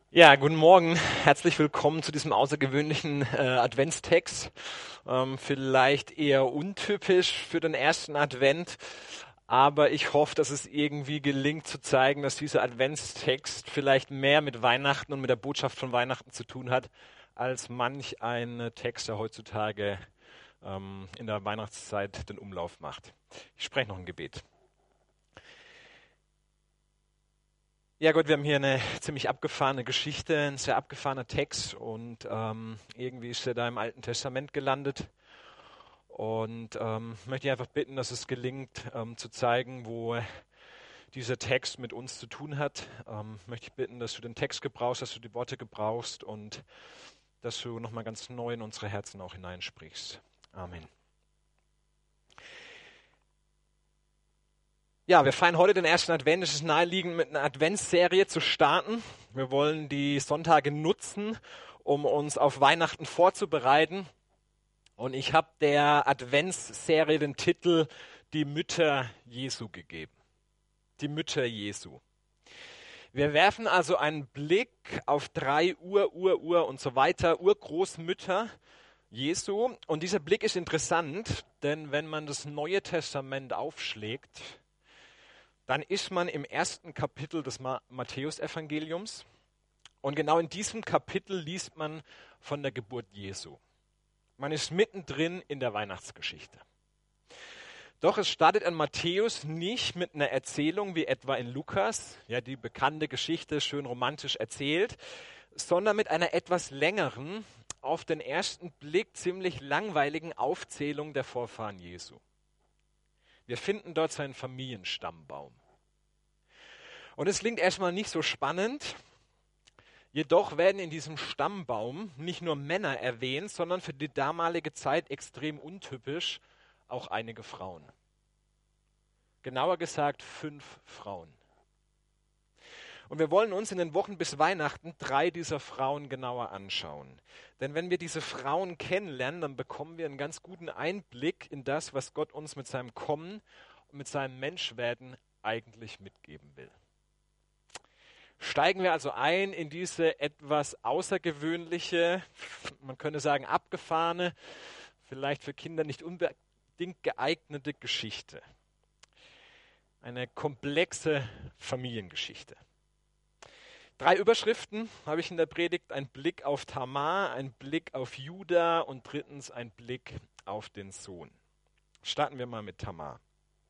Ja, guten Morgen. Herzlich willkommen zu diesem außergewöhnlichen Adventstext. Vielleicht eher untypisch für den ersten Advent, aber ich hoffe, dass es irgendwie gelingt zu zeigen, dass dieser Adventstext vielleicht mehr mit Weihnachten und mit der Botschaft von Weihnachten zu tun hat, als manch ein Text, der heutzutage in der Weihnachtszeit den Umlauf macht. Ich spreche noch ein Gebet. Ja Gott, wir haben hier eine ziemlich abgefahrene Geschichte, ein sehr abgefahrener Text und irgendwie ist er da im Alten Testament gelandet und möchte ich einfach bitten, dass es gelingt zu zeigen, wo dieser Text mit uns zu tun hat. Möchte ich bitten, dass du den Text gebrauchst, dass du die Worte gebrauchst und dass du nochmal ganz neu in unsere Herzen auch hineinsprichst. Amen. Ja, wir feiern heute den ersten Advent. Es ist naheliegend, mit einer Adventsserie zu starten. Wir wollen die Sonntage nutzen, um uns auf Weihnachten vorzubereiten. Und ich habe der Adventsserie den Titel Die Mütter Jesu gegeben. Die Mütter Jesu. Wir werfen also einen Blick auf drei und so weiter Urgroßmütter Jesu. Und dieser Blick ist interessant, denn wenn man das Neue Testament aufschlägt, dann ist man im ersten Kapitel des Matthäusevangeliums und genau in diesem Kapitel liest man von der Geburt Jesu. Man ist mittendrin in der Weihnachtsgeschichte. Doch es startet an Matthäus nicht mit einer Erzählung wie etwa in Lukas, ja, die bekannte Geschichte schön romantisch erzählt, sondern mit einer etwas längeren, auf den ersten Blick ziemlich langweiligen Aufzählung der Vorfahren Jesu. Wir finden dort seinen Familienstammbaum. Und es klingt erstmal nicht so spannend, jedoch werden in diesem Stammbaum nicht nur Männer erwähnt, sondern für die damalige Zeit extrem untypisch auch einige Frauen. Genauer gesagt 5 Frauen. Und wir wollen uns in den Wochen bis Weihnachten 3 dieser Frauen genauer anschauen. Denn wenn wir diese Frauen kennenlernen, dann bekommen wir einen ganz guten Einblick in das, was Gott uns mit seinem Kommen und mit seinem Menschwerden eigentlich mitgeben will. Steigen wir also ein in diese etwas außergewöhnliche, man könnte sagen abgefahrene, vielleicht für Kinder nicht unbedingt geeignete Geschichte. Eine komplexe Familiengeschichte. 3 Überschriften habe ich in der Predigt: ein Blick auf Tamar, ein Blick auf Juda und drittens ein Blick auf den Sohn. Starten wir mal mit Tamar.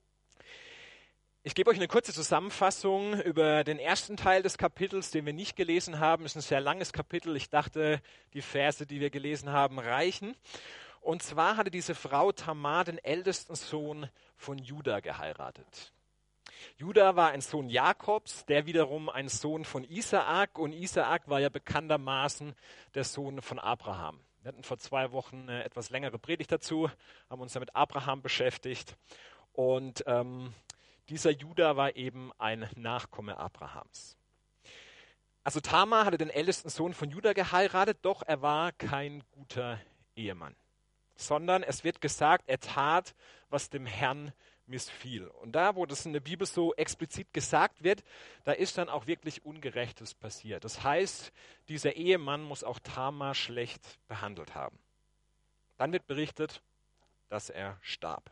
Ich gebe euch eine kurze Zusammenfassung über den ersten Teil des Kapitels, den wir nicht gelesen haben. Es ist ein sehr langes Kapitel. Ich dachte, die Verse, die wir gelesen haben, reichen. Und zwar hatte diese Frau Tamar den ältesten Sohn von Juda geheiratet. Juda war ein Sohn Jakobs, der wiederum ein Sohn von Isaak. Und Isaak war ja bekanntermaßen der Sohn von Abraham. Wir hatten vor 2 Wochen eine etwas längere Predigt dazu, haben uns damit Abraham beschäftigt. Und dieser Juda war eben ein Nachkomme Abrahams. Also Tamar hatte den ältesten Sohn von Juda geheiratet, doch er war kein guter Ehemann. Sondern es wird gesagt, er tat, was dem Herrn missfiel. Und da, wo das in der Bibel so explizit gesagt wird, da ist dann auch wirklich Ungerechtes passiert. Das heißt, dieser Ehemann muss auch Tamar schlecht behandelt haben. Dann wird berichtet, dass er starb.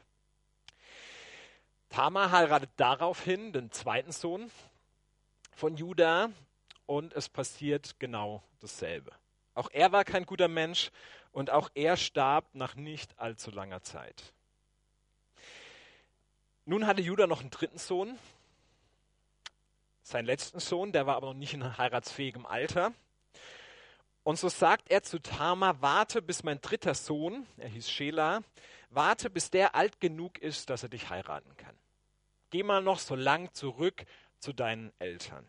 Tamar heiratet daraufhin den zweiten Sohn von Juda und es passiert genau dasselbe. Auch er war kein guter Mensch und auch er starb nach nicht allzu langer Zeit. Nun hatte Juda noch einen dritten Sohn, seinen letzten Sohn, der war aber noch nicht in heiratsfähigem Alter. Und so sagt er zu Tamar: warte, bis mein dritter Sohn, er hieß Schela, warte, bis der alt genug ist, dass er dich heiraten kann. Geh mal noch so lang zurück zu deinen Eltern.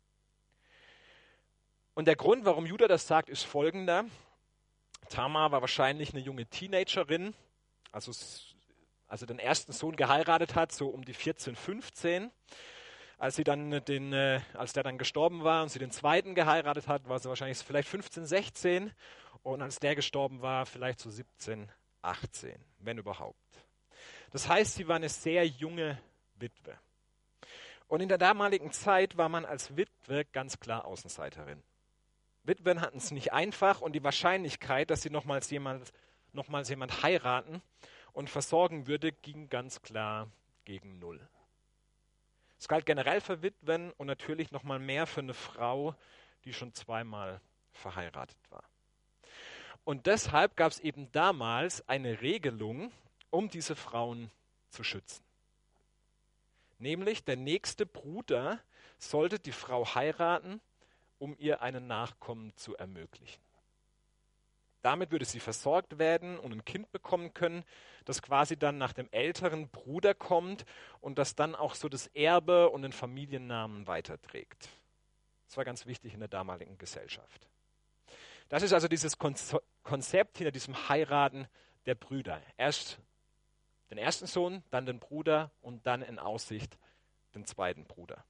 Und der Grund, warum Juda das sagt, ist folgender. Tamar war wahrscheinlich eine junge Teenagerin, also als sie den ersten Sohn geheiratet hat, so um die 14, 15. Als der dann gestorben war und sie den zweiten geheiratet hat, war sie wahrscheinlich vielleicht 15, 16. Und als der gestorben war, vielleicht so 17, 18, wenn überhaupt. Das heißt, sie war eine sehr junge Witwe. Und in der damaligen Zeit war man als Witwe ganz klar Außenseiterin. Witwen hatten es nicht einfach und die Wahrscheinlichkeit, dass sie nochmals jemand heiraten und versorgen würde, ging ganz klar gegen 0. Es galt generell für Witwen und natürlich nochmal mehr für eine Frau, die schon zweimal verheiratet war. Und deshalb gab es eben damals eine Regelung, um diese Frauen zu schützen. Nämlich der nächste Bruder sollte die Frau heiraten, um ihr einen Nachkommen zu ermöglichen. Damit würde sie versorgt werden und ein Kind bekommen können, das quasi dann nach dem älteren Bruder kommt und das dann auch so das Erbe und den Familiennamen weiterträgt. Das war ganz wichtig in der damaligen Gesellschaft. Das ist also dieses Konzept hinter diesem Heiraten der Brüder. Erst den ersten Sohn, dann den Bruder und dann in Aussicht den zweiten Bruder.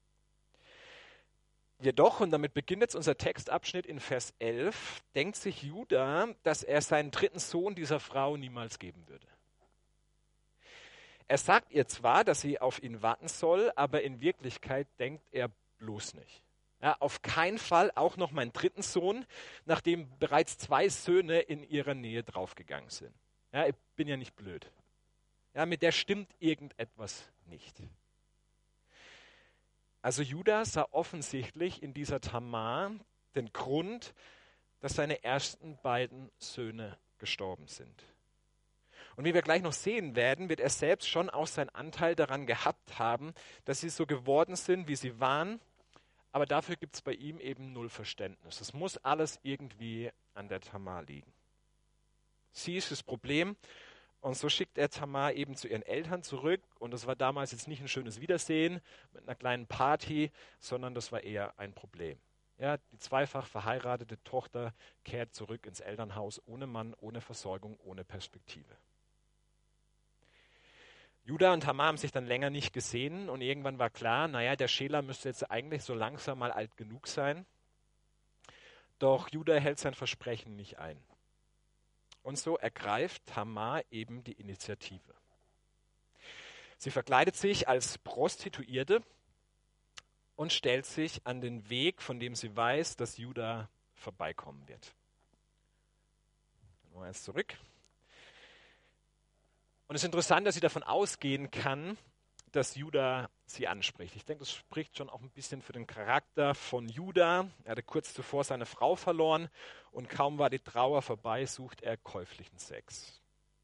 Jedoch, und damit beginnt jetzt unser Textabschnitt in Vers 11, denkt sich Juda, dass er seinen dritten Sohn dieser Frau niemals geben würde. Er sagt ihr zwar, dass sie auf ihn warten soll, aber in Wirklichkeit denkt er bloß nicht. Ja, auf keinen Fall auch noch meinen dritten Sohn, nachdem bereits 2 Söhne in ihrer Nähe draufgegangen sind. Ja, ich bin ja nicht blöd. Ja, mit der stimmt irgendetwas nicht. Also Juda sah offensichtlich in dieser Tamar den Grund, dass seine ersten beiden Söhne gestorben sind. Und wie wir gleich noch sehen werden, wird er selbst schon auch seinen Anteil daran gehabt haben, dass sie so geworden sind, wie sie waren. Aber dafür gibt es bei ihm eben 0 Verständnis. Es muss alles irgendwie an der Tamar liegen. Sie ist das Problem. Und so schickt er Tamar eben zu ihren Eltern zurück. Und das war damals jetzt nicht ein schönes Wiedersehen mit einer kleinen Party, sondern das war eher ein Problem. Ja, die zweifach verheiratete Tochter kehrt zurück ins Elternhaus ohne Mann, ohne Versorgung, ohne Perspektive. Juda und Tamar haben sich dann länger nicht gesehen und irgendwann war klar, der Schela müsste jetzt eigentlich so langsam mal alt genug sein. Doch Juda hält sein Versprechen nicht ein. Und so ergreift Tamar eben die Initiative. Sie verkleidet sich als Prostituierte und stellt sich an den Weg, von dem sie weiß, dass Juda vorbeikommen wird. Noch eins zurück. Und es ist interessant, dass sie davon ausgehen kann, dass Juda sie anspricht. Ich denke, das spricht schon auch ein bisschen für den Charakter von Juda. Er hatte kurz zuvor seine Frau verloren und kaum war die Trauer vorbei, sucht er käuflichen Sex.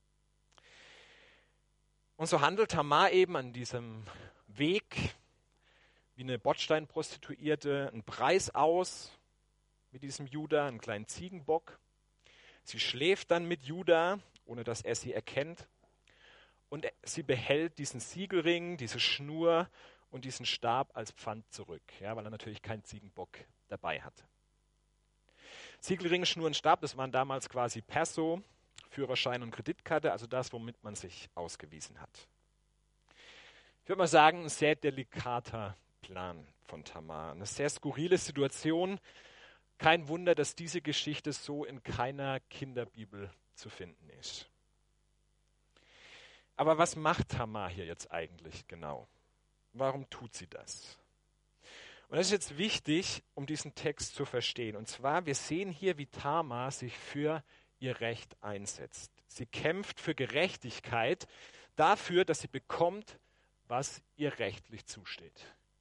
Und so handelt Tamar eben an diesem Weg wie eine Bordsteinprostituierte einen Preis aus mit diesem Juda, einen kleinen Ziegenbock. Sie schläft dann mit Juda, ohne dass er sie erkennt. Und sie behält diesen Siegelring, diese Schnur und diesen Stab als Pfand zurück, ja, weil er natürlich keinen Ziegenbock dabei hatte. Siegelring, Schnur und Stab, das waren damals quasi Perso, Führerschein und Kreditkarte, also das, womit man sich ausgewiesen hat. Ich würde mal sagen, ein sehr delikater Plan von Tamar, eine sehr skurrile Situation. Kein Wunder, dass diese Geschichte so in keiner Kinderbibel zu finden ist. Aber was macht Tamar hier jetzt eigentlich genau? Warum tut sie das? Und das ist jetzt wichtig, um diesen Text zu verstehen. Und zwar, wir sehen hier, wie Tamar sich für ihr Recht einsetzt. Sie kämpft für Gerechtigkeit, dafür, dass sie bekommt, was ihr rechtlich zusteht.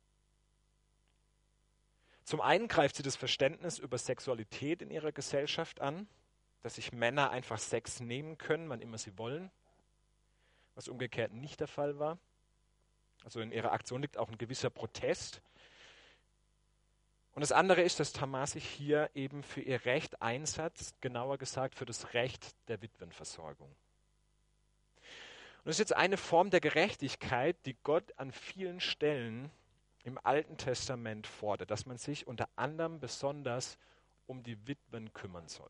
Zum einen greift sie das Verständnis über Sexualität in ihrer Gesellschaft an, dass sich Männer einfach Sex nehmen können, wann immer sie wollen, was umgekehrt nicht der Fall war. Also in ihrer Aktion liegt auch ein gewisser Protest. Und das andere ist, dass Tamar sich hier eben für ihr Recht einsetzt, genauer gesagt für das Recht der Witwenversorgung. Und das ist jetzt eine Form der Gerechtigkeit, die Gott an vielen Stellen im Alten Testament fordert, dass man sich unter anderem besonders um die Witwen kümmern soll.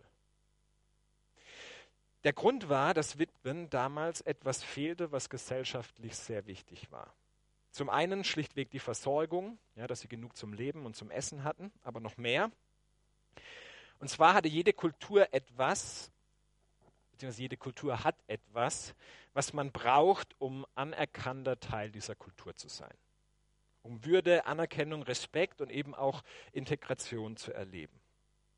Der Grund war, dass Witwen damals etwas fehlte, was gesellschaftlich sehr wichtig war. Zum einen schlichtweg die Versorgung, ja, dass sie genug zum Leben und zum Essen hatten, aber noch mehr. Und zwar hatte jede Kultur etwas, beziehungsweise jede Kultur hat etwas, was man braucht, um anerkannter Teil dieser Kultur zu sein. Um Würde, Anerkennung, Respekt und eben auch Integration zu erleben.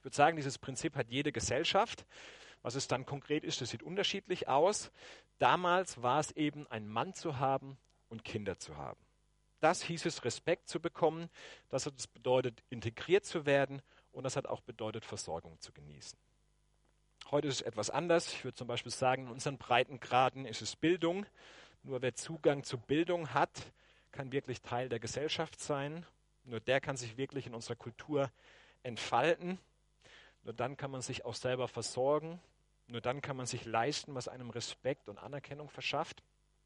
würde sagen, dieses Prinzip hat jede Gesellschaft. Was es dann konkret ist, das sieht unterschiedlich aus. Damals war es eben, einen Mann zu haben und Kinder zu haben. Das hieß es, Respekt zu bekommen. Das hat es bedeutet, integriert zu werden. Und das hat auch bedeutet, Versorgung zu genießen. Heute ist es etwas anders. Ich würde zum Beispiel sagen, in unseren Breitengraden ist es Bildung. Nur wer Zugang zu Bildung hat, kann wirklich Teil der Gesellschaft sein. Nur der kann sich wirklich in unserer Kultur entfalten. Nur dann kann man sich auch selber versorgen. Nur dann kann man sich leisten, was einem Respekt und Anerkennung verschafft.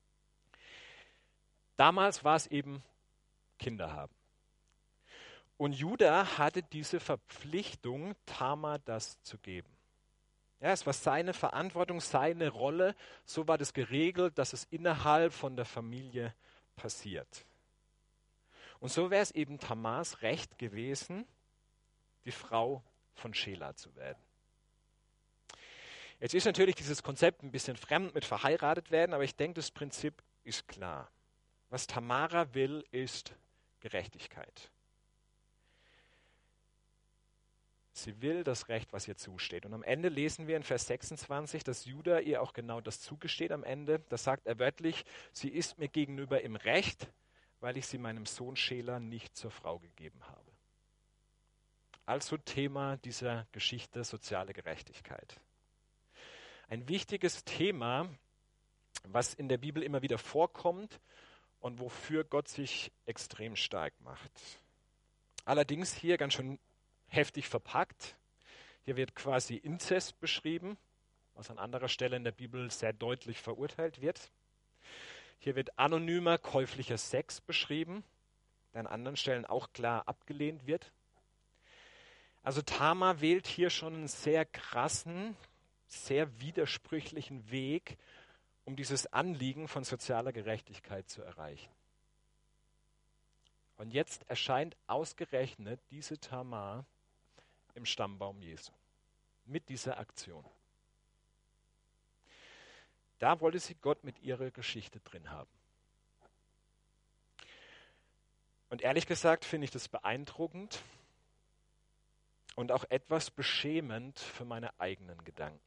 Damals war es eben Kinder haben. Und Juda hatte diese Verpflichtung, Tamar das zu geben. Ja, es war seine Verantwortung, seine Rolle. So war das geregelt, dass es innerhalb von der Familie passiert. Und so wäre es eben Tamars Recht gewesen, die Frau von Schela zu werden. Jetzt ist natürlich dieses Konzept ein bisschen fremd mit verheiratet werden, aber ich denke, das Prinzip ist klar. Was Tamara will, ist Gerechtigkeit. Sie will das Recht, was ihr zusteht. Und am Ende lesen wir in Vers 26, dass Juda ihr auch genau das zugesteht am Ende. Da sagt er wörtlich, sie ist mir gegenüber im Recht, weil ich sie meinem Sohn Schela nicht zur Frau gegeben habe. Also Thema dieser Geschichte soziale Gerechtigkeit. Ein wichtiges Thema, was in der Bibel immer wieder vorkommt und wofür Gott sich extrem stark macht. Allerdings hier ganz schön heftig verpackt. Hier wird quasi Inzest beschrieben, was an anderer Stelle in der Bibel sehr deutlich verurteilt wird. Hier wird anonymer käuflicher Sex beschrieben, der an anderen Stellen auch klar abgelehnt wird. Also Tamar wählt hier schon einen sehr krassen, sehr widersprüchlichen Weg, um dieses Anliegen von sozialer Gerechtigkeit zu erreichen. Und jetzt erscheint ausgerechnet diese Tamar im Stammbaum Jesu mit dieser Aktion. Da wollte sie Gott mit ihrer Geschichte drin haben. Und ehrlich gesagt finde ich das beeindruckend und auch etwas beschämend für meine eigenen Gedanken.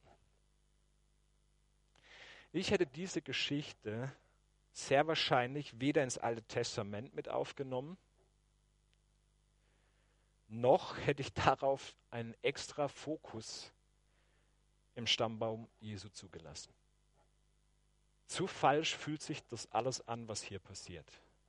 Ich hätte diese Geschichte sehr wahrscheinlich weder ins Alte Testament mit aufgenommen, noch hätte ich darauf einen extra Fokus im Stammbaum Jesu zugelassen. Zu falsch fühlt sich das alles an, was hier passiert.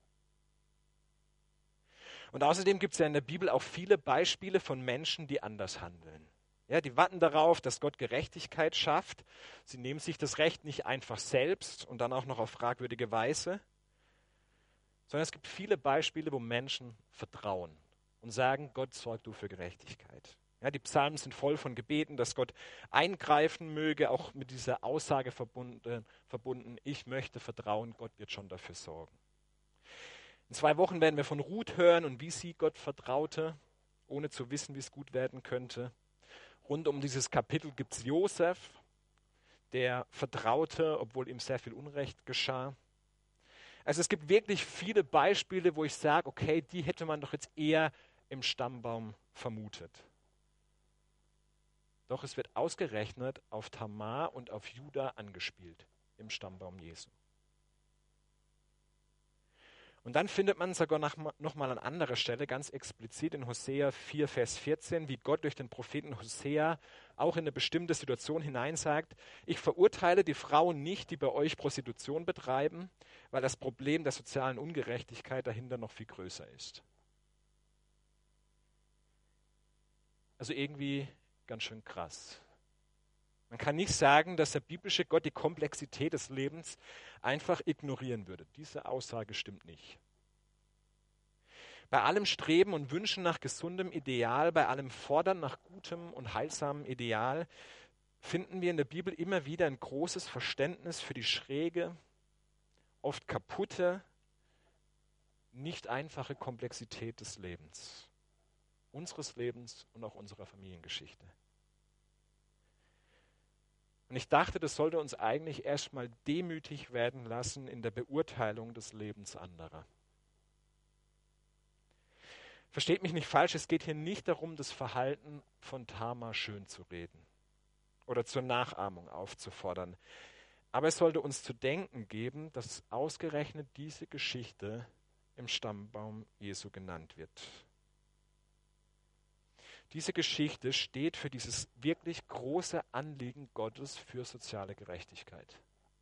Und außerdem gibt es ja in der Bibel auch viele Beispiele von Menschen, die anders handeln. Ja, die warten darauf, dass Gott Gerechtigkeit schafft. Sie nehmen sich das Recht nicht einfach selbst und dann auch noch auf fragwürdige Weise, sondern es gibt viele Beispiele, wo Menschen vertrauen und sagen, Gott, sorg du für Gerechtigkeit. Ja, die Psalmen sind voll von Gebeten, dass Gott eingreifen möge, auch mit dieser Aussage verbunden, ich möchte vertrauen, Gott wird schon dafür sorgen. In 2 Wochen werden wir von Ruth hören und wie sie Gott vertraute, ohne zu wissen, wie es gut werden könnte. Rund um dieses Kapitel gibt es Josef, der vertraute, obwohl ihm sehr viel Unrecht geschah. Also es gibt wirklich viele Beispiele, wo ich sage, okay, die hätte man doch jetzt eher im Stammbaum vermutet. Doch es wird ausgerechnet auf Tamar und auf Juda angespielt im Stammbaum Jesu. Und dann findet man sogar nochmal an anderer Stelle ganz explizit in Hosea 4, Vers 14, wie Gott durch den Propheten Hosea auch in eine bestimmte Situation hineinsagt, ich verurteile die Frauen nicht, die bei euch Prostitution betreiben, weil das Problem der sozialen Ungerechtigkeit dahinter noch viel größer ist. Also irgendwie ganz schön krass. Man kann nicht sagen, dass der biblische Gott die Komplexität des Lebens einfach ignorieren würde. Diese Aussage stimmt nicht. Bei allem Streben und Wünschen nach gesundem Ideal, bei allem Fordern nach gutem und heilsamem Ideal, finden wir in der Bibel immer wieder ein großes Verständnis für die schräge, oft kaputte, nicht einfache Komplexität des Lebens, unseres Lebens und auch unserer Familiengeschichte. Und ich dachte, das sollte uns eigentlich erstmal demütig werden lassen in der Beurteilung des Lebens anderer. Versteht mich nicht falsch, es geht hier nicht darum, das Verhalten von Tamar schön zu reden oder zur Nachahmung aufzufordern. Aber es sollte uns zu denken geben, dass ausgerechnet diese Geschichte im Stammbaum Jesu genannt wird. Diese Geschichte steht für dieses wirklich große Anliegen Gottes für soziale Gerechtigkeit.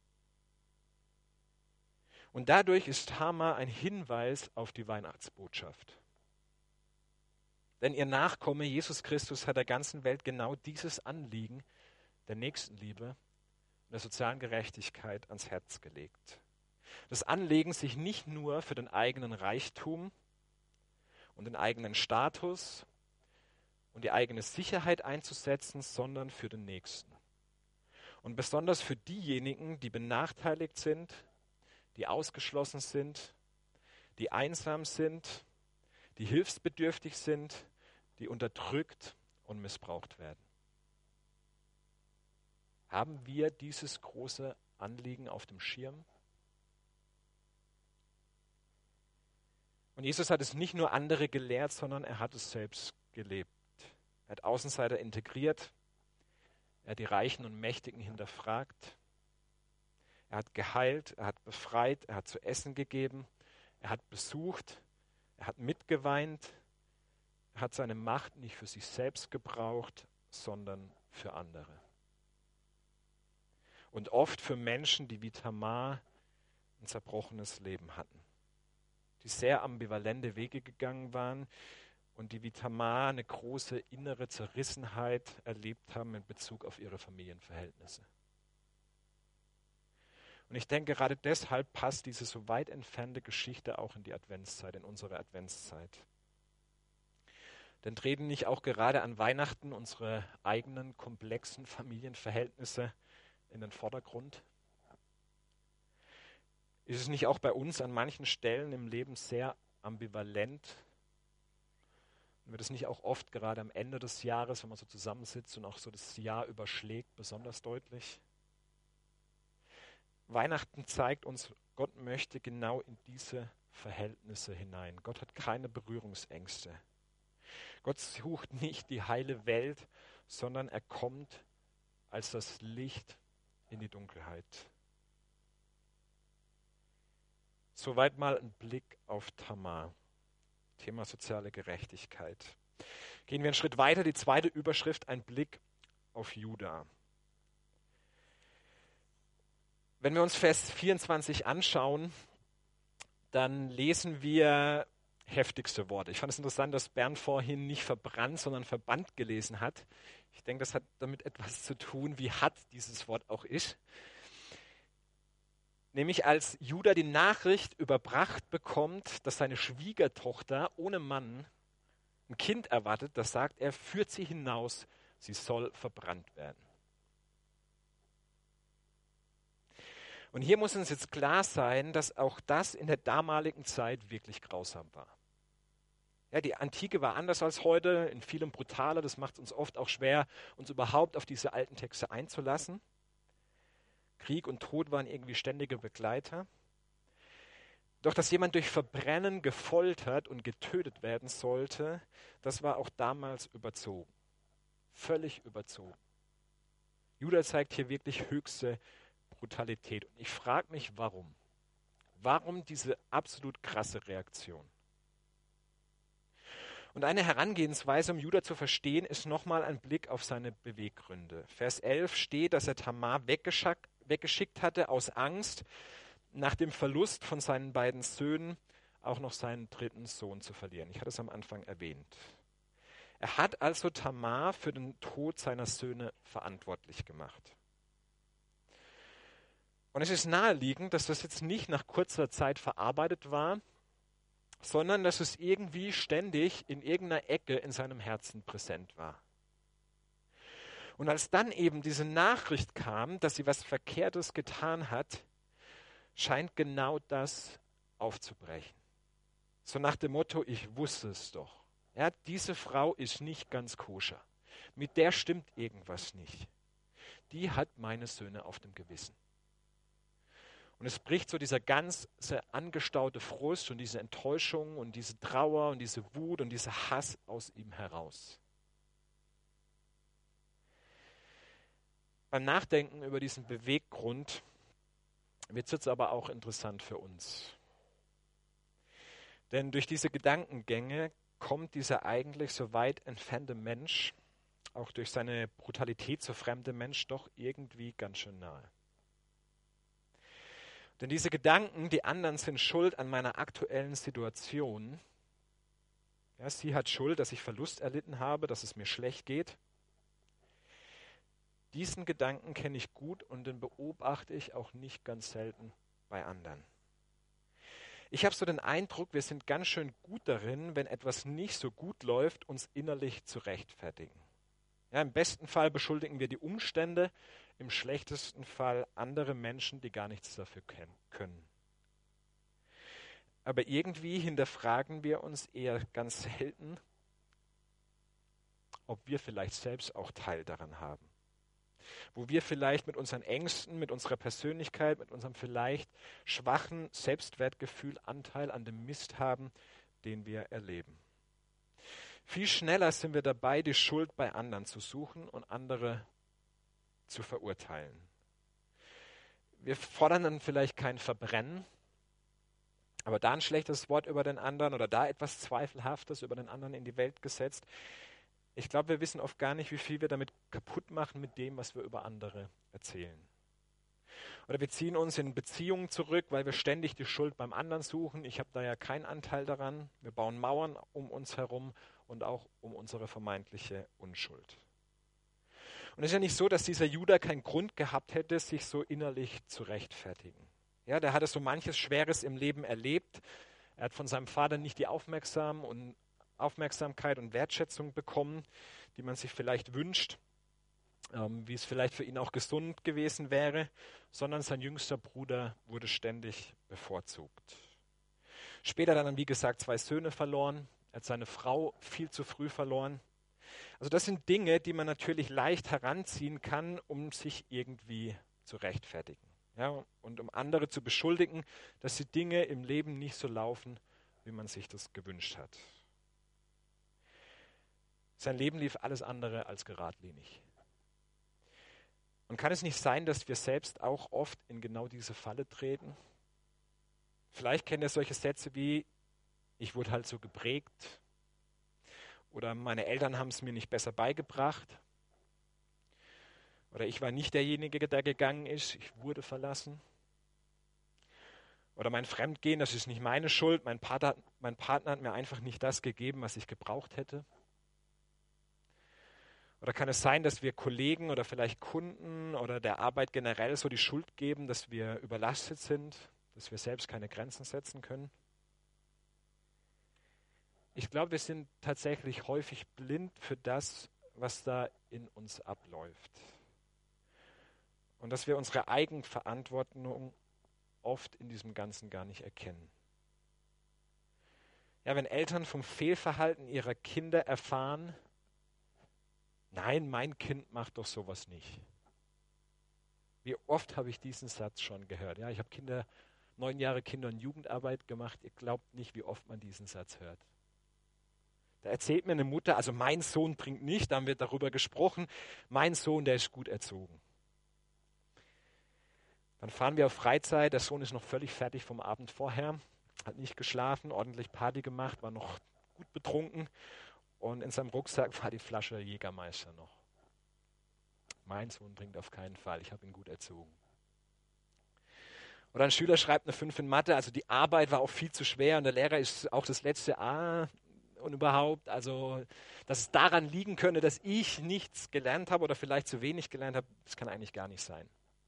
Und dadurch ist Tamar ein Hinweis auf die Weihnachtsbotschaft. Denn ihr Nachkomme Jesus Christus hat der ganzen Welt genau dieses Anliegen der Nächstenliebe und der sozialen Gerechtigkeit ans Herz gelegt. Das Anliegen, sich nicht nur für den eigenen Reichtum und den eigenen Status und die eigene Sicherheit einzusetzen, sondern für den Nächsten. Und besonders für diejenigen, die benachteiligt sind, die ausgeschlossen sind, die einsam sind, die hilfsbedürftig sind, die unterdrückt und missbraucht werden. Haben wir dieses große Anliegen auf dem Schirm? Und Jesus hat es nicht nur andere gelehrt, sondern er hat es selbst gelebt. Er hat Außenseiter integriert, er hat die Reichen und Mächtigen hinterfragt, er hat geheilt, er hat befreit, er hat zu essen gegeben, er hat besucht, er hat mitgeweint, er hat seine Macht nicht für sich selbst gebraucht, sondern für andere. Und oft für Menschen, die wie Tamar ein zerbrochenes Leben hatten, die sehr ambivalente Wege gegangen waren und die wie Tamar eine große innere Zerrissenheit erlebt haben in Bezug auf ihre Familienverhältnisse. Und ich denke, gerade deshalb passt diese so weit entfernte Geschichte auch in die Adventszeit, in unsere Adventszeit. Denn treten nicht auch gerade an Weihnachten unsere eigenen komplexen Familienverhältnisse in den Vordergrund? Ist es nicht auch bei uns an manchen Stellen im Leben sehr ambivalent? Und wird es nicht auch oft gerade am Ende des Jahres, wenn man so zusammensitzt und auch so das Jahr überschlägt, besonders deutlich? Weihnachten zeigt uns, Gott möchte genau in diese Verhältnisse hinein. Gott hat keine Berührungsängste. Gott sucht nicht die heile Welt, sondern er kommt als das Licht in die Dunkelheit. Soweit mal ein Blick auf Tamar. Thema soziale Gerechtigkeit. Gehen wir einen Schritt weiter, die zweite Überschrift, ein Blick auf Juda. Wenn wir uns Vers 24 anschauen, dann lesen wir heftigste Worte. Ich fand es interessant, dass Bernd vorhin nicht verbrannt, sondern verbannt gelesen hat. Ich denke, das hat damit etwas zu tun, wie hart dieses Wort auch ist. Nämlich als Juda die Nachricht überbracht bekommt, dass seine Schwiegertochter ohne Mann ein Kind erwartet, da sagt er, führt sie hinaus, sie soll verbrannt werden. Und hier muss uns jetzt klar sein, dass auch das in der damaligen Zeit wirklich grausam war. Ja, die Antike war anders als heute, in vielem brutaler. Das macht es uns oft auch schwer, uns überhaupt auf diese alten Texte einzulassen. Krieg und Tod waren irgendwie ständige Begleiter. Doch dass jemand durch Verbrennen gefoltert und getötet werden sollte, das war auch damals überzogen. Völlig überzogen. Juda zeigt hier wirklich höchste Brutalität. Und ich frage mich, warum? Warum diese absolut krasse Reaktion? Und eine Herangehensweise, um Juda zu verstehen, ist nochmal ein Blick auf seine Beweggründe. Vers 11 steht, dass er Tamar weggeschickt hatte aus Angst, nach dem Verlust von seinen beiden Söhnen auch noch seinen dritten Sohn zu verlieren. Ich hatte es am Anfang erwähnt. Er hat also Tamar für den Tod seiner Söhne verantwortlich gemacht. Und es ist naheliegend, dass das jetzt nicht nach kurzer Zeit verarbeitet war, sondern dass es irgendwie ständig in irgendeiner Ecke in seinem Herzen präsent war. Und als dann eben diese Nachricht kam, dass sie was Verkehrtes getan hat, scheint genau das aufzubrechen. So nach dem Motto, ich wusste es doch. Ja, diese Frau ist nicht ganz koscher. Mit der stimmt irgendwas nicht. Die hat meine Söhne auf dem Gewissen. Und es bricht so dieser ganze angestaute Frust und diese Enttäuschung und diese Trauer und diese Wut und dieser Hass aus ihm heraus. Beim Nachdenken über diesen Beweggrund wird es jetzt aber auch interessant für uns. Denn durch diese Gedankengänge kommt dieser eigentlich so weit entfernte Mensch, auch durch seine Brutalität so fremde Mensch, doch irgendwie ganz schön nahe. Denn diese Gedanken, die anderen sind schuld an meiner aktuellen Situation. Ja, sie hat Schuld, dass ich Verlust erlitten habe, dass es mir schlecht geht. Diesen Gedanken kenne ich gut und den beobachte ich auch nicht ganz selten bei anderen. Ich habe so den Eindruck, wir sind ganz schön gut darin, wenn etwas nicht so gut läuft, uns innerlich zu rechtfertigen. Ja, im besten Fall beschuldigen wir die Umstände, im schlechtesten Fall andere Menschen, die gar nichts dafür können. Aber irgendwie hinterfragen wir uns eher ganz selten, ob wir vielleicht selbst auch Teil daran haben. Wo wir vielleicht mit unseren Ängsten, mit unserer Persönlichkeit, mit unserem vielleicht schwachen Selbstwertgefühl Anteil an dem Mist haben, den wir erleben. Viel schneller sind wir dabei, die Schuld bei anderen zu suchen und andere zu verurteilen. Wir fordern dann vielleicht kein Verbrennen, aber da ein schlechtes Wort über den anderen oder da etwas Zweifelhaftes über den anderen in die Welt gesetzt. Ich glaube, wir wissen oft gar nicht, wie viel wir damit kaputt machen mit dem, was wir über andere erzählen. Oder wir ziehen uns in Beziehungen zurück, weil wir ständig die Schuld beim anderen suchen. Ich habe da ja keinen Anteil daran. Wir bauen Mauern um uns herum und auch um unsere vermeintliche Unschuld. Und es ist ja nicht so, dass dieser Judah keinen Grund gehabt hätte, sich so innerlich zu rechtfertigen. Ja, der hatte so manches Schweres im Leben erlebt. Er hat von seinem Vater nicht die Aufmerksamkeit und Wertschätzung bekommen, die man sich vielleicht wünscht, wie es vielleicht für ihn auch gesund gewesen wäre, sondern sein jüngster Bruder wurde ständig bevorzugt. Später dann, wie gesagt, 2 Söhne verloren, er hat seine Frau viel zu früh verloren. Also das sind Dinge, die man natürlich leicht heranziehen kann, um sich irgendwie zu rechtfertigen. Ja, und um andere zu beschuldigen, dass die Dinge im Leben nicht so laufen, wie man sich das gewünscht hat. Sein Leben lief alles andere als geradlinig. Und kann es nicht sein, dass wir selbst auch oft in genau diese Falle treten? Vielleicht kennt ihr solche Sätze wie, ich wurde halt so geprägt oder meine Eltern haben es mir nicht besser beigebracht oder ich war nicht derjenige, der gegangen ist, ich wurde verlassen. Oder mein Fremdgehen, das ist nicht meine Schuld, mein Partner hat mir einfach nicht das gegeben, was ich gebraucht hätte. Oder kann es sein, dass wir Kollegen oder vielleicht Kunden oder der Arbeit generell so die Schuld geben, dass wir überlastet sind, dass wir selbst keine Grenzen setzen können? Ich glaube, wir sind tatsächlich häufig blind für das, was da in uns abläuft. Und dass wir unsere Eigenverantwortung oft in diesem Ganzen gar nicht erkennen. Ja, wenn Eltern vom Fehlverhalten ihrer Kinder erfahren, nein, mein Kind macht doch sowas nicht. Wie oft habe ich diesen Satz schon gehört? Ja, ich habe 9 Jahre Kinder- und Jugendarbeit gemacht. Ihr glaubt nicht, wie oft man diesen Satz hört. Da erzählt mir eine Mutter, also mein Sohn trinkt nicht, da haben wir darüber gesprochen. Mein Sohn, der ist gut erzogen. Dann fahren wir auf Freizeit, der Sohn ist noch völlig fertig vom Abend vorher, hat nicht geschlafen, ordentlich Party gemacht, war noch gut betrunken. Und in seinem Rucksack war die Flasche Jägermeister noch. Mein Sohn trinkt auf keinen Fall, ich habe ihn gut erzogen. Oder ein Schüler schreibt eine 5 in Mathe, also die Arbeit war auch viel zu schwer und der Lehrer ist auch das letzte A und überhaupt. Also, dass es daran liegen könnte, dass ich nichts gelernt habe oder vielleicht zu wenig gelernt habe, das kann eigentlich gar nicht sein.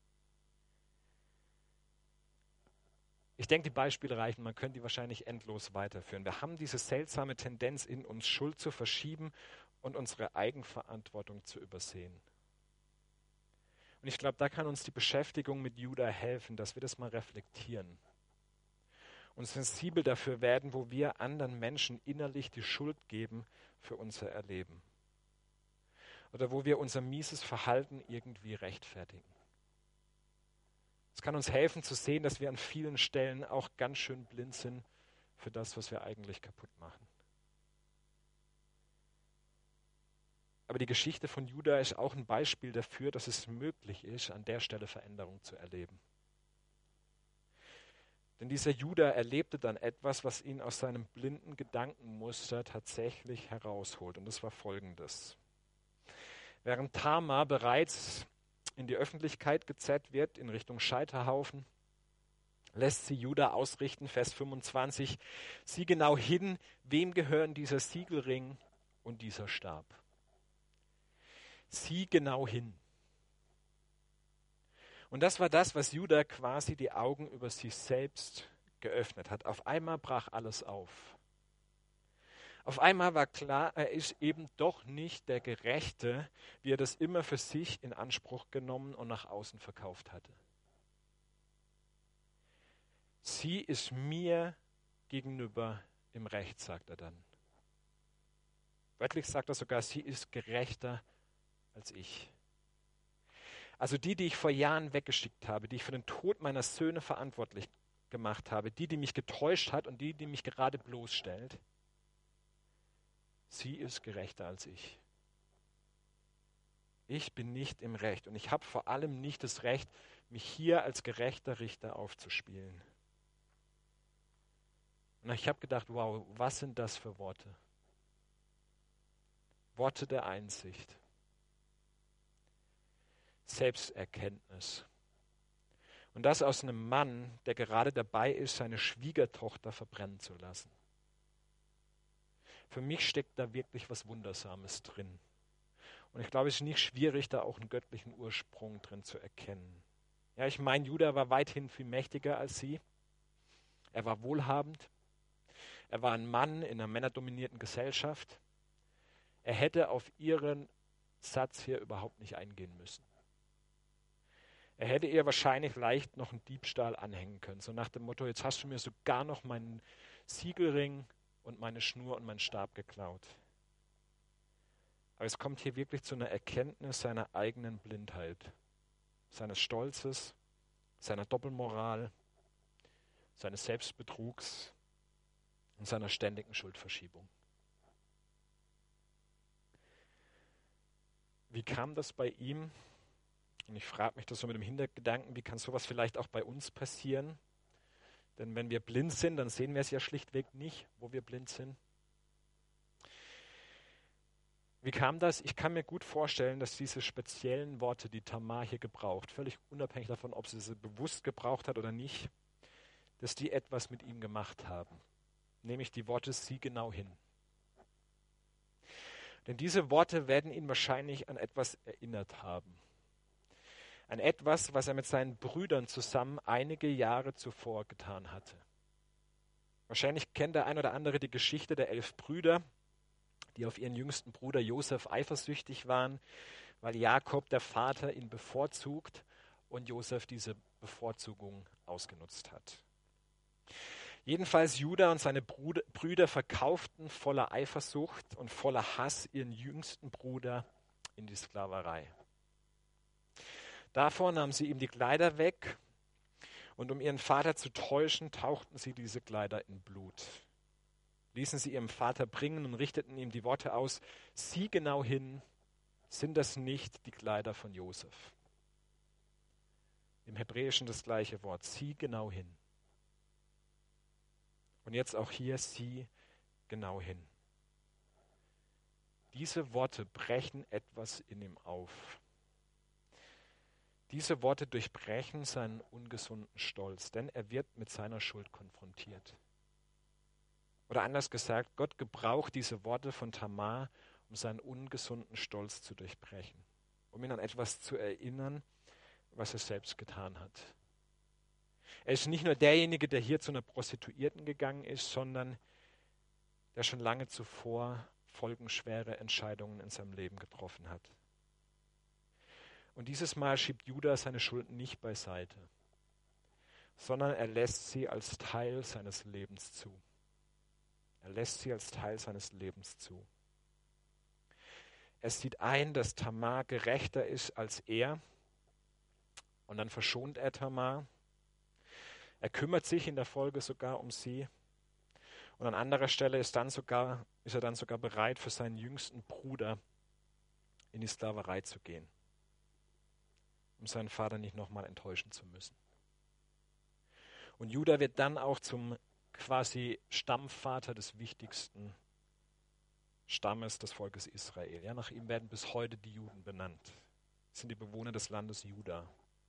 Ich denke, die Beispiele reichen, man könnte die wahrscheinlich endlos weiterführen. Wir haben diese seltsame Tendenz in uns, Schuld zu verschieben und unsere Eigenverantwortung zu übersehen. Und ich glaube, da kann uns die Beschäftigung mit Judah helfen, dass wir das mal reflektieren und sensibel dafür werden, wo wir anderen Menschen innerlich die Schuld geben für unser Erleben. Oder wo wir unser mieses Verhalten irgendwie rechtfertigen. Es kann uns helfen zu sehen, dass wir an vielen Stellen auch ganz schön blind sind für das, was wir eigentlich kaputt machen. Aber die Geschichte von Juda ist auch ein Beispiel dafür, dass es möglich ist, an der Stelle Veränderung zu erleben. Denn dieser Juda erlebte dann etwas, was ihn aus seinem blinden Gedankenmuster tatsächlich herausholt. Und das war Folgendes. Während Tamar bereits in die Öffentlichkeit gezerrt wird, in Richtung Scheiterhaufen, lässt sie Juda ausrichten, Vers 25, sieh genau hin, wem gehören dieser Siegelring und dieser Stab. Sieh genau hin. Und das war das, was Juda quasi die Augen über sich selbst geöffnet hat. Auf einmal brach alles auf. Auf einmal war klar, er ist eben doch nicht der Gerechte, wie er das immer für sich in Anspruch genommen und nach außen verkauft hatte. Sie ist mir gegenüber im Recht, sagt er dann. Wörtlich sagt er sogar, sie ist gerechter als ich. Also die ich vor Jahren weggeschickt habe, die ich für den Tod meiner Söhne verantwortlich gemacht habe, die mich getäuscht hat und die mich gerade bloßstellt, sie ist gerechter als ich. Ich bin nicht im Recht und ich habe vor allem nicht das Recht, mich hier als gerechter Richter aufzuspielen. Und ich habe gedacht, wow, was sind das für Worte? Worte der Einsicht. Selbsterkenntnis. Und das aus einem Mann, der gerade dabei ist, seine Schwiegertochter verbrennen zu lassen. Für mich steckt da wirklich was Wundersames drin. Und ich glaube, es ist nicht schwierig, da auch einen göttlichen Ursprung drin zu erkennen. Ja, ich meine, Juda war weithin viel mächtiger als sie. Er war wohlhabend. Er war ein Mann in einer männerdominierten Gesellschaft. Er hätte auf ihren Satz hier überhaupt nicht eingehen müssen. Er hätte ihr wahrscheinlich leicht noch einen Diebstahl anhängen können. So nach dem Motto, jetzt hast du mir sogar noch meinen Siegelring und meine Schnur und meinen Stab geklaut. Aber es kommt hier wirklich zu einer Erkenntnis seiner eigenen Blindheit, seines Stolzes, seiner Doppelmoral, seines Selbstbetrugs und seiner ständigen Schuldverschiebung. Wie kam das bei ihm? Und ich frage mich das so mit dem Hintergedanken, wie kann sowas vielleicht auch bei uns passieren? Denn wenn wir blind sind, dann sehen wir es ja schlichtweg nicht, wo wir blind sind. Wie kam das? Ich kann mir gut vorstellen, dass diese speziellen Worte, die Tamar hier gebraucht, völlig unabhängig davon, ob sie bewusst gebraucht hat oder nicht, dass die etwas mit ihm gemacht haben. Nämlich die Worte, sieh genau hin. Denn diese Worte werden ihn wahrscheinlich an etwas erinnert haben. An etwas, was er mit seinen Brüdern zusammen einige Jahre zuvor getan hatte. Wahrscheinlich kennt der ein oder andere die Geschichte der 11 Brüder, die auf ihren jüngsten Bruder Josef eifersüchtig waren, weil Jakob, der Vater, ihn bevorzugt und Josef diese Bevorzugung ausgenutzt hat. Jedenfalls Juda und seine Brüder verkauften voller Eifersucht und voller Hass ihren jüngsten Bruder in die Sklaverei. Davor nahmen sie ihm die Kleider weg und um ihren Vater zu täuschen, tauchten sie diese Kleider in Blut. Ließen sie ihrem Vater bringen und richteten ihm die Worte aus, sieh genau hin, sind das nicht die Kleider von Josef? Im Hebräischen das gleiche Wort, sieh genau hin. Und jetzt auch hier, sieh genau hin. Diese Worte brechen etwas in ihm auf. Diese Worte durchbrechen seinen ungesunden Stolz, denn er wird mit seiner Schuld konfrontiert. Oder anders gesagt, Gott gebraucht diese Worte von Tamar, um seinen ungesunden Stolz zu durchbrechen, um ihn an etwas zu erinnern, was er selbst getan hat. Er ist nicht nur derjenige, der hier zu einer Prostituierten gegangen ist, sondern der schon lange zuvor folgenschwere Entscheidungen in seinem Leben getroffen hat. Und dieses Mal schiebt Juda seine Schuld nicht beiseite, sondern er lässt sie als Teil seines Lebens zu. Er lässt sie als Teil seines Lebens zu. Er sieht ein, dass Tamar gerechter ist als er Und dann verschont er Tamar. Er kümmert sich in der Folge sogar um sie. Und an anderer Stelle ist er dann sogar bereit, für seinen jüngsten Bruder in die Sklaverei zu gehen, um seinen Vater nicht nochmal enttäuschen zu müssen. Und Juda wird dann auch zum quasi Stammvater des wichtigsten Stammes des Volkes Israel. Ja, nach ihm werden bis heute die Juden benannt. Das sind die Bewohner des Landes Juda.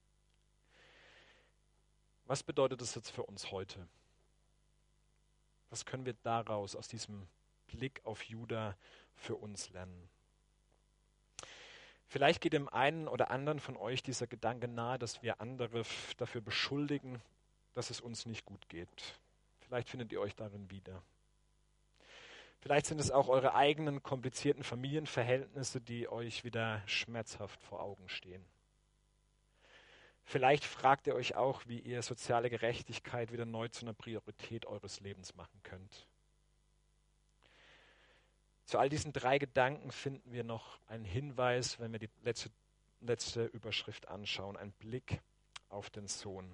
Was bedeutet das jetzt für uns heute? Was können wir daraus, aus diesem Blick auf Juda, für uns lernen? Vielleicht geht dem einen oder anderen von euch dieser Gedanke nahe, dass wir andere dafür beschuldigen, dass es uns nicht gut geht. Vielleicht findet ihr euch darin wieder. Vielleicht sind es auch eure eigenen komplizierten Familienverhältnisse, die euch wieder schmerzhaft vor Augen stehen. Vielleicht fragt ihr euch auch, wie ihr soziale Gerechtigkeit wieder neu zu einer Priorität eures Lebens machen könnt. Zu all diesen 3 Gedanken finden wir noch einen Hinweis, wenn wir die letzte Überschrift anschauen, ein Blick auf den Sohn.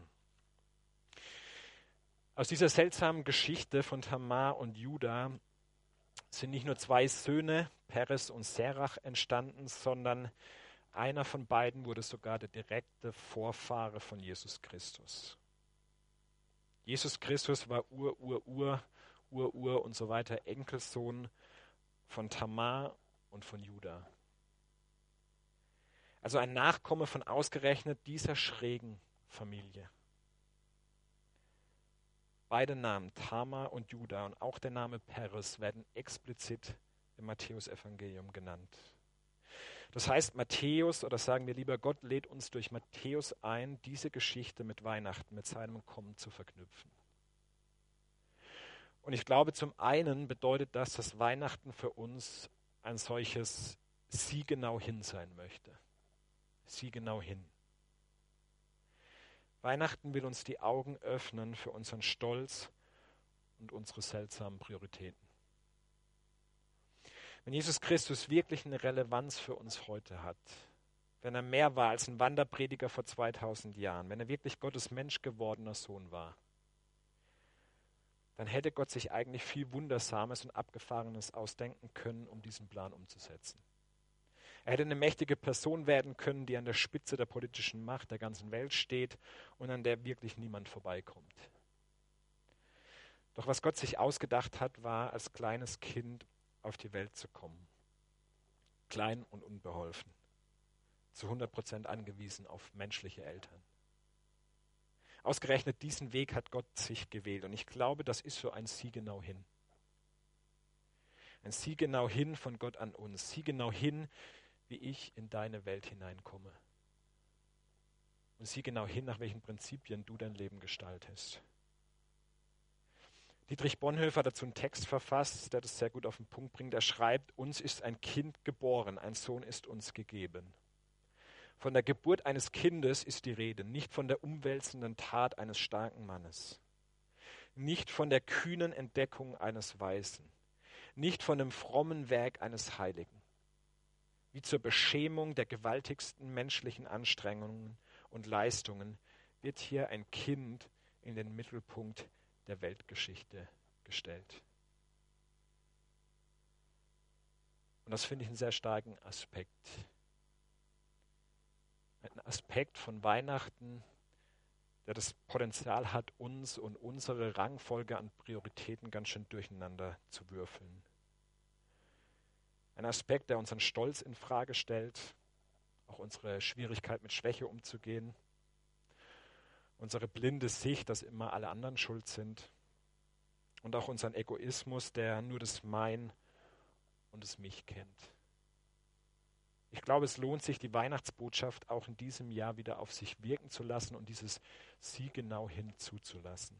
Aus dieser seltsamen Geschichte von Tamar und Juda sind nicht nur 2 Söhne, Peres und Serach, entstanden, sondern einer von beiden wurde sogar der direkte Vorfahre von Jesus Christus. Jesus Christus war Ur und so weiter, Enkelsohn von Tamar und von Juda. Also ein Nachkomme von ausgerechnet dieser schrägen Familie. Beide Namen, Tamar und Juda, und auch der Name Peres, werden explizit im Matthäusevangelium genannt. Das heißt, Matthäus, oder sagen wir lieber, Gott lädt uns durch Matthäus ein, diese Geschichte mit Weihnachten, mit seinem Kommen zu verknüpfen. Und ich glaube, zum einen bedeutet das, dass Weihnachten für uns ein solches Sieh genau hin sein möchte. Sieh genau hin. Weihnachten will uns die Augen öffnen für unseren Stolz und unsere seltsamen Prioritäten. Wenn Jesus Christus wirklich eine Relevanz für uns heute hat, wenn er mehr war als ein Wanderprediger vor 2000 Jahren, wenn er wirklich Gottes Mensch gewordener Sohn war, dann hätte Gott sich eigentlich viel Wundersames und Abgefahrenes ausdenken können, um diesen Plan umzusetzen. Er hätte eine mächtige Person werden können, die an der Spitze der politischen Macht der ganzen Welt steht und an der wirklich niemand vorbeikommt. Doch was Gott sich ausgedacht hat, war, als kleines Kind auf die Welt zu kommen. Klein und unbeholfen. Zu 100% angewiesen auf menschliche Eltern. Ausgerechnet diesen Weg hat Gott sich gewählt. Und ich glaube, das ist so ein Sieh genau hin. Ein Sieh genau hin von Gott an uns. Sieh genau hin, wie ich in deine Welt hineinkomme. Und sieh genau hin, nach welchen Prinzipien du dein Leben gestaltest. Dietrich Bonhoeffer hat dazu einen Text verfasst, der das sehr gut auf den Punkt bringt. Er schreibt, uns ist ein Kind geboren, ein Sohn ist uns gegeben. Von der Geburt eines Kindes ist die Rede, nicht von der umwälzenden Tat eines starken Mannes, nicht von der kühnen Entdeckung eines Weisen, nicht von dem frommen Werk eines Heiligen. Wie zur Beschämung der gewaltigsten menschlichen Anstrengungen und Leistungen wird hier ein Kind in den Mittelpunkt der Weltgeschichte gestellt. Und das finde ich einen sehr starken Aspekt. Ein Aspekt von Weihnachten, der das Potenzial hat, uns und unsere Rangfolge an Prioritäten ganz schön durcheinander zu würfeln. Ein Aspekt, der unseren Stolz in Frage stellt, auch unsere Schwierigkeit mit Schwäche umzugehen, unsere blinde Sicht, dass immer alle anderen schuld sind und auch unseren Egoismus, der nur das Mein und das Mich kennt. Ich glaube, es lohnt sich, die Weihnachtsbotschaft auch in diesem Jahr wieder auf sich wirken zu lassen und dieses Sieh genau hin zuzulassen.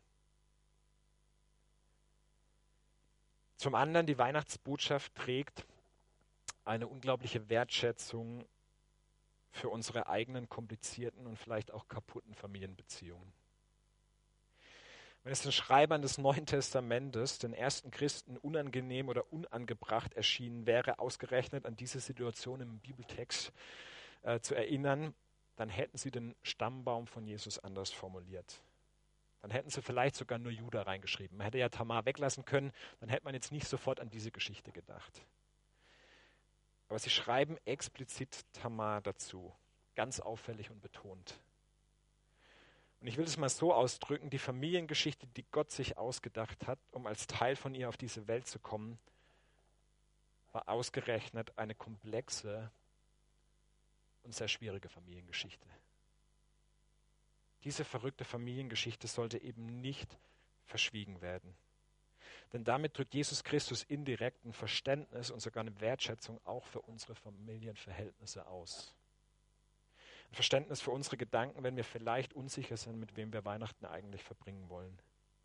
Zum anderen, die Weihnachtsbotschaft trägt eine unglaubliche Wertschätzung für unsere eigenen komplizierten und vielleicht auch kaputten Familienbeziehungen. Wenn es den Schreibern des Neuen Testamentes, den ersten Christen, unangenehm oder unangebracht erschienen wäre, ausgerechnet an diese Situation im Bibeltext zu erinnern, dann hätten sie den Stammbaum von Jesus anders formuliert. Dann hätten sie vielleicht sogar nur Juda reingeschrieben. Man hätte ja Tamar weglassen können, dann hätte man jetzt nicht sofort an diese Geschichte gedacht. Aber sie schreiben explizit Tamar dazu, ganz auffällig und betont. Und ich will es mal so ausdrücken, die Familiengeschichte, die Gott sich ausgedacht hat, um als Teil von ihr auf diese Welt zu kommen, war ausgerechnet eine komplexe und sehr schwierige Familiengeschichte. Diese verrückte Familiengeschichte sollte eben nicht verschwiegen werden. Denn damit drückt Jesus Christus indirekt ein Verständnis und sogar eine Wertschätzung auch für unsere Familienverhältnisse aus. Ein Verständnis für unsere Gedanken, wenn wir vielleicht unsicher sind, mit wem wir Weihnachten eigentlich verbringen wollen.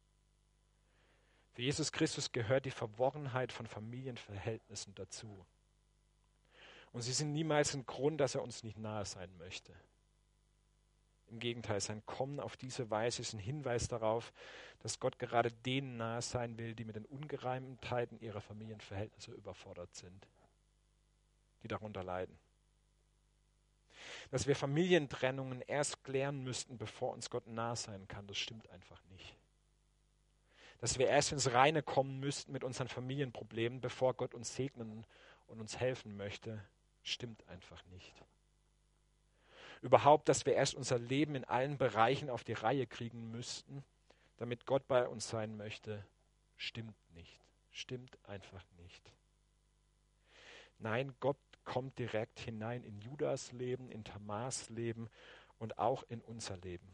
Für Jesus Christus gehört die Verworrenheit von Familienverhältnissen dazu. Und sie sind niemals ein Grund, dass er uns nicht nahe sein möchte. Im Gegenteil, sein Kommen auf diese Weise ist ein Hinweis darauf, dass Gott gerade denen nahe sein will, die mit den Ungereimtheiten ihrer Familienverhältnisse überfordert sind, die darunter leiden. Dass wir Familientrennungen erst klären müssten, bevor uns Gott nahe sein kann, das stimmt einfach nicht. Dass wir erst ins Reine kommen müssten mit unseren Familienproblemen, bevor Gott uns segnen und uns helfen möchte, stimmt einfach nicht. Überhaupt, dass wir erst unser Leben in allen Bereichen auf die Reihe kriegen müssten, damit Gott bei uns sein möchte, stimmt nicht. Stimmt einfach nicht. Nein, Gott kommt direkt hinein in Judas Leben, in Tamars Leben und auch in unser Leben.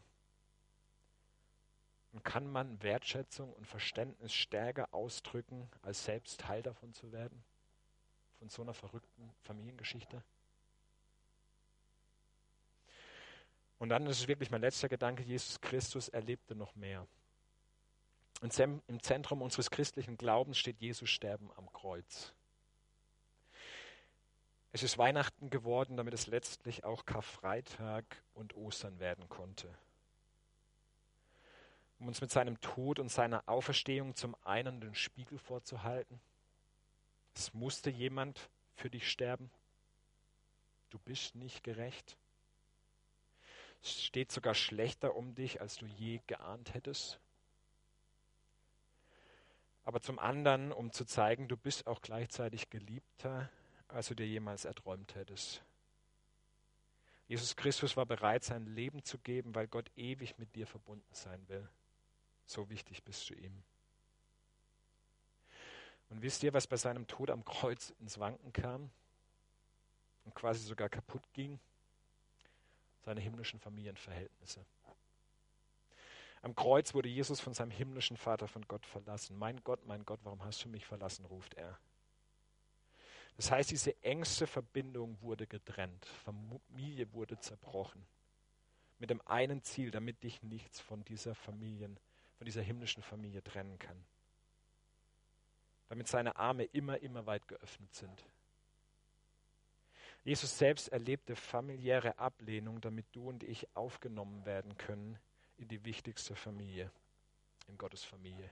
Und kann man Wertschätzung und Verständnis stärker ausdrücken, als selbst Teil davon zu werden? Von so einer verrückten Familiengeschichte? Und dann ist es wirklich mein letzter Gedanke, Jesus Christus erlebte noch mehr. Im Zentrum unseres christlichen Glaubens steht Jesus Sterben am Kreuz. Es ist Weihnachten geworden, damit es letztlich auch Karfreitag und Ostern werden konnte. Um uns mit seinem Tod und seiner Auferstehung zum einen den Spiegel vorzuhalten. Es musste jemand für dich sterben. Du bist nicht gerecht. Es steht sogar schlechter um dich, als du je geahnt hättest. Aber zum anderen, um zu zeigen, du bist auch gleichzeitig geliebter, als du dir jemals erträumt hättest. Jesus Christus war bereit, sein Leben zu geben, weil Gott ewig mit dir verbunden sein will. So wichtig bist du ihm. Und wisst ihr, was bei seinem Tod am Kreuz ins Wanken kam und quasi sogar kaputt ging? Seine himmlischen Familienverhältnisse. Am Kreuz wurde Jesus von seinem himmlischen Vater, von Gott verlassen. Mein Gott, warum hast du mich verlassen, ruft er. Das heißt, diese engste Verbindung wurde getrennt. Familie wurde zerbrochen. Mit dem einen Ziel, damit dich nichts von dieser himmlischen Familie trennen kann. Damit seine Arme immer weit geöffnet sind. Jesus selbst erlebte familiäre Ablehnung, damit du und ich aufgenommen werden können in die wichtigste Familie, in Gottes Familie.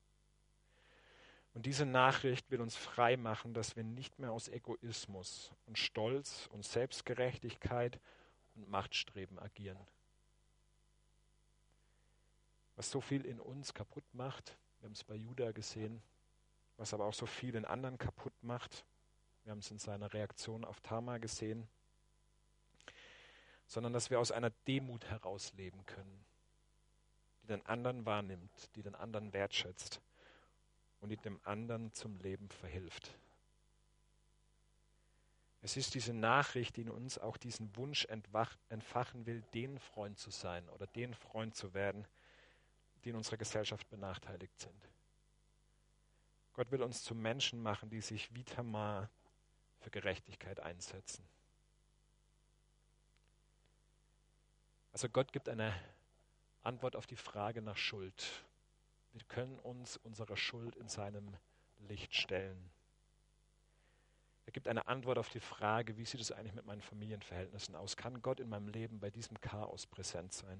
Und diese Nachricht will uns frei machen, dass wir nicht mehr aus Egoismus und Stolz und Selbstgerechtigkeit und Machtstreben agieren. Was so viel in uns kaputt macht, wir haben es bei Judah gesehen, was aber auch so viel in anderen kaputt macht, wir haben es in seiner Reaktion auf Tamar gesehen, sondern dass wir aus einer Demut heraus leben können, die den anderen wahrnimmt, die den anderen wertschätzt und die dem anderen zum Leben verhilft. Es ist diese Nachricht, die in uns auch diesen Wunsch entfachen will, den Freund zu sein oder den Freund zu werden, die in unserer Gesellschaft benachteiligt sind. Gott will uns zu Menschen machen, die sich wie Tamar für Gerechtigkeit einsetzen. Also Gott gibt eine Antwort auf die Frage nach Schuld. Wir können uns unserer Schuld in seinem Licht stellen. Er gibt eine Antwort auf die Frage, wie sieht es eigentlich mit meinen Familienverhältnissen aus? Kann Gott in meinem Leben bei diesem Chaos präsent sein?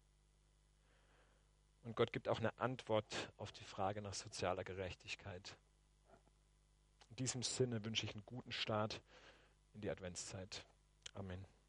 Und Gott gibt auch eine Antwort auf die Frage nach sozialer Gerechtigkeit. In diesem Sinne wünsche ich einen guten Start in die Adventszeit. Amen.